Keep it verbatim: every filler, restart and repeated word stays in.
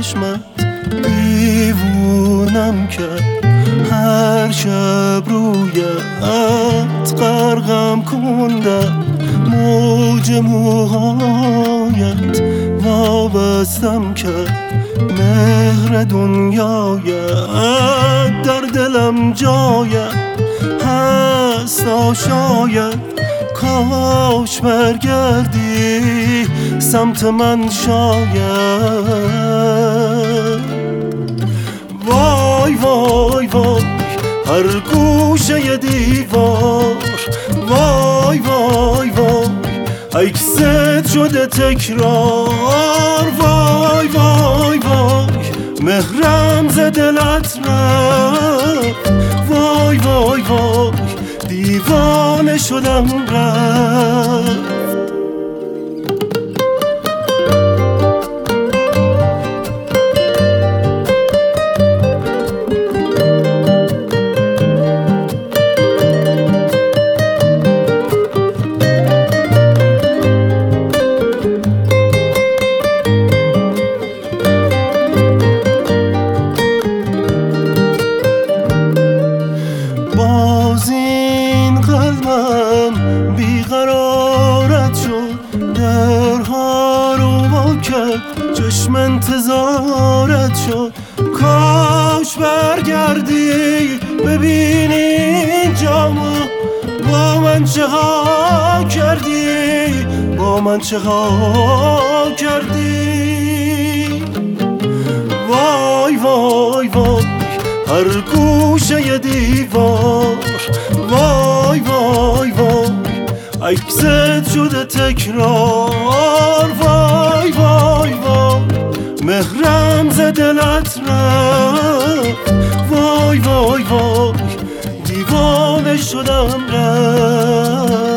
چشمت دیوونم کرد، هر شب رویت غرقم کندم، موج موهایت وابستم کرد، مهر دنیایت در دلم جایت هست. شاید کاش برگردی سمت من، شاید. وای وای وای هر گوشه دیوار، وای وای وای عکست شده تکرار، وای وای وای مهرم ز دلت رفت، وای وای وای دیوانه شدم رفت. باز این قلبم بیقرارت شد، درها رو وا کرد، چشم انتظارت شد. کاش برگردی ببینی اینجامو، با من چه ها کردی، با من چه ها کردی. وای وای وای هر گوشه دیوار، وای وای وای عکست شده تکرار، وای وای وای مهرم ز دلت رفت، وای وای وای دیوانه شدم رفت.